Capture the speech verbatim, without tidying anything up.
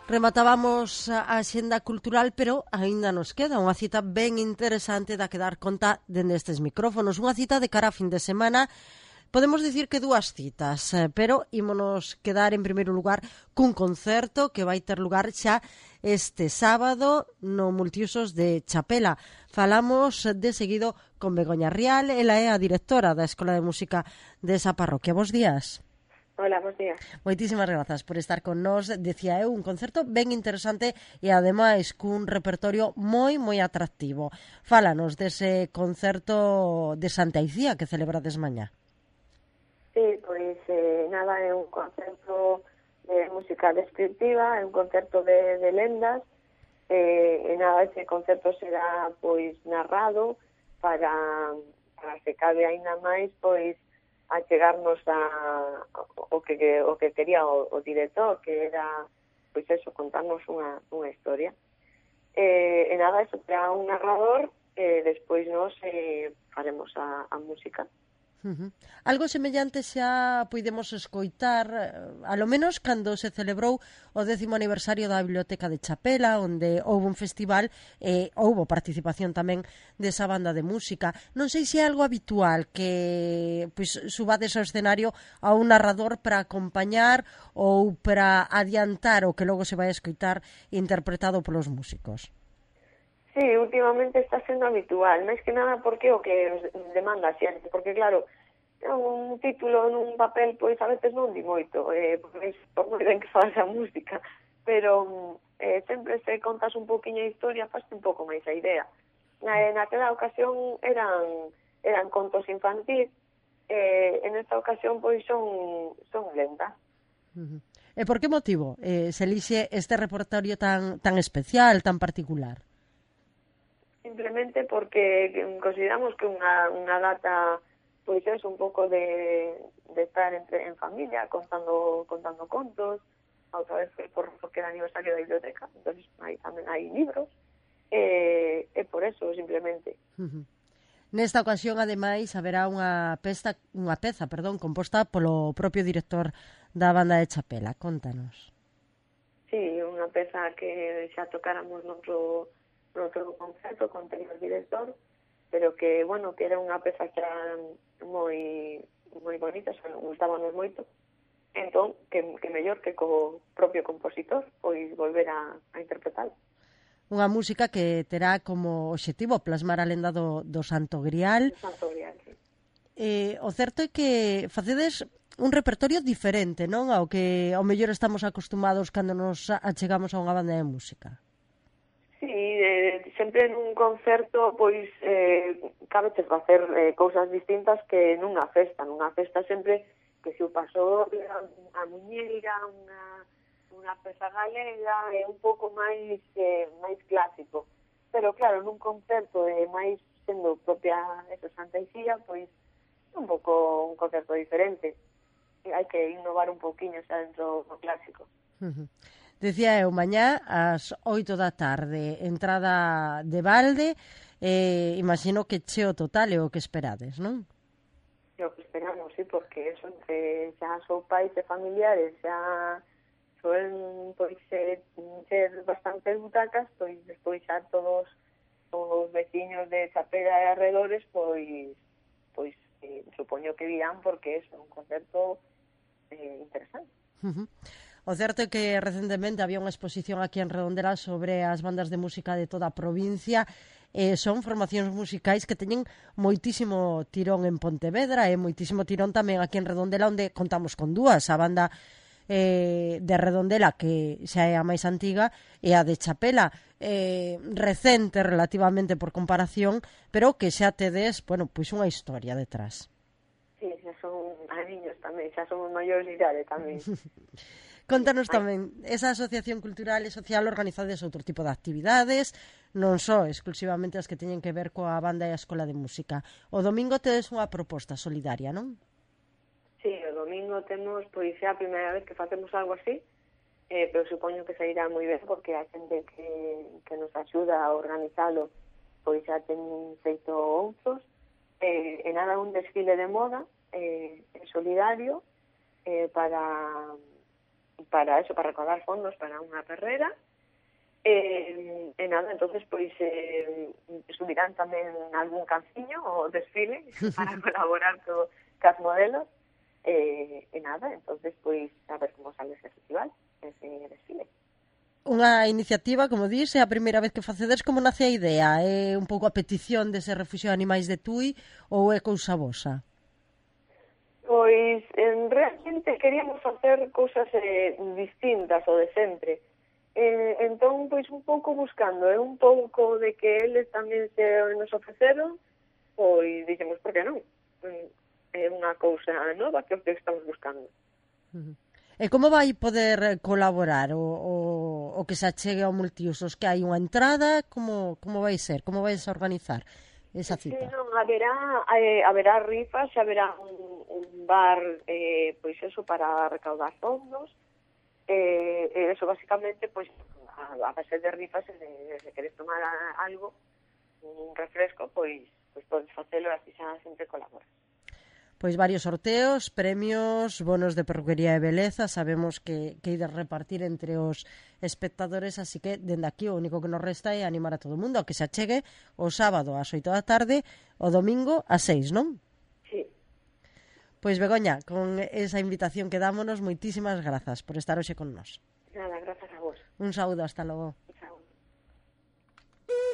Rematábamos a axenda cultural, pero aínda nos queda unha cita ben interesante da que dar conta dende estes micrófonos. Unha cita de cara a fin de semana. Podemos dicir que dúas citas, pero ímonos quedar en primeiro lugar cun concerto que vai ter lugar xa este sábado no Multiusos de Chapela. Falamos de seguido con Begoña Rial, ela é a directora da Escola de Música desa parroquia. Bos días. Hola, bos días. Moitísimas grazas por estar con nós. Decía eu, un concerto ben interesante e ademais cun repertorio moi, moi atractivo. Fálanos dese concerto de Santa Icía que celebrades mañá. Sí, pois eh, nada, é un concerto de música descriptiva, é un concerto de, de lendas, eh, e nada, ese concerto será pois narrado para, para que cabe aínda máis pois a chegarnos a o que o que quería o, o director, que era pois eso, contarnos unha, unha historia. Eh, e nada, eso será un narrador e despois nos eh, faremos a, a música. Uh-huh. Algo semellante xa puidemos escoitar, a lo menos cando se celebrou o décimo aniversario da Biblioteca de Chapela, onde houve un festival e houve participación tamén desa banda de música. Non sei se é algo habitual que pois, subades ao escenario a un narrador para acompañar ou para adiantar o que logo se vai a escoitar interpretado polos músicos. Sí, últimamente está sendo habitual, máis que nada porque o que demanda a xente, porque claro, un título nun papel pois a veces non di moito, eh, pois, por moi ben que faz a música, pero eh, sempre se contas un poquinho a historia, faz un pouco máis a idea. Na, naquela ocasión eran eran contos infantis, eh, en esta ocasión pois son son lendas. Uh-huh. E por que motivo eh, se elixe este repertorio tan tan especial, tan particular? Simplemente porque consideramos que unha, unha data pois é un pouco de, de estar entre, en familia contando contando contos, a outra vez por, porque era aniversario da biblioteca, entonces aí tamén hai libros, e, e por eso simplemente. Uh-huh. Nesta ocasión, ademais, haberá unha pesta, unha peza, perdón, composta polo propio director da banda de Chapela. Contanos. Sí, unha peza que xa tocáramos noutro outro concerto con anterior director, pero que, bueno, que era unha peza que era moi moi bonita, xa gustábanos moito. Entón, que, que mellor que co propio compositor, pois volver a, a interpretar. Unha música que terá como obxectivo plasmar a lenda do, do Santo Grial. Do Santo Grial, sí. Eh, o certo é que facedes un repertorio diferente, non? Ao que ao mellor estamos acostumados cando nos achegamos a unha banda de música. Sí, eh, sempre nun concerto pois eh, cabe te facer eh, cousas distintas que nunha festa. Nunha festa sempre que se o pasou a muñeira, unha, unha peza galega, é un pouco máis eh, máis clásico. Pero claro, nun concerto eh, máis sendo propia esa Santa Icía, pois é un pouco un concerto diferente. E hai que innovar un pouquiño xa dentro do clásico. Uh-huh. Decía eu, mañá ás oito da tarde, entrada de balde, eh, imagino que cheo total é o que esperades, non? É o que esperamos, sí, porque eso, entre xa son pais e familiares, xa suelen pois, ser, ser bastantes butacas, pois despois xa todos os veciños de Chapela e arredores, pois, pois eh, supoño que virán porque é un concerto eh, interesante. Uh-huh. O certo é que recentemente había unha exposición aquí en Redondela sobre as bandas de música de toda a provincia. Eh, son formacións musicais que teñen moitísimo tirón en Pontevedra e moitísimo tirón tamén aquí en Redondela, onde contamos con dúas, a banda eh, de Redondela, que xa é a máis antiga, e a de Chapela, eh, recente relativamente por comparación, pero que xa tedes, bueno, pois unha historia detrás. Sí, xa son a niños tamén, xa somos maiores de idade tamén. Contanos tamén, esa asociación cultural e social organizades outro tipo de actividades, non só exclusivamente as que teñen que ver coa banda e a escola de música. O domingo tedes unha proposta solidaria, non? Sí, o domingo temos, pois é a primeira vez que facemos algo así, eh, pero supoño que sairá moi ben porque a xente que, que nos axuda a organizalo pois xa ten feito outros, eh, e nada, un desfile de moda eh, solidario eh, para para eso, para recaudar fondos para unha carreira. E, e nada, entonces pois eh, subirán tamén algún canciño o desfile para colaborar co, cas modelos e, e nada, entonces pois a ver como sale ese festival, ese desfile. Unha iniciativa, como dís, é a primeira vez que facedes. Como nace a idea? É un pouco a petición dese refugio de animais de Tui ou é cousa vosa? Pois en, realmente queríamos facer cousas eh, distintas ao de sempre. Eh, entón, pois un pouco buscando, é eh, un pouco de que eles tamén se nos ofreceron, pois dixemos, por que non? É unha cousa nova que o que estamos buscando. Uh-huh. E como vai poder colaborar o, o, o que se achegue ao multiusos? Que hai unha entrada? Como, como vai ser? Como vais a organizar esa cita? Sí, non, haberá, eh, haberá rifas, haberá un, un bar, eh, pois eso, para recaudar fondos. Eh, eh, eso basicamente pois a, a base de rifas se, se queres tomar a, algo, un refresco, pois pois podes facelo e así xa sempre colaboras. Pois varios sorteos, premios, bonos de perruquería e beleza, sabemos que, que ides repartir entre os espectadores, así que dende aquí o único que nos resta é animar a todo o mundo a que se achegue o sábado ás oito da tarde, o domingo ás seis, non? Sí. Pois Begoña, con esa invitación que dámonos, moitísimas grazas por estar hoxe con nós. Nada, grazas a vos. Un saúdo, hasta logo.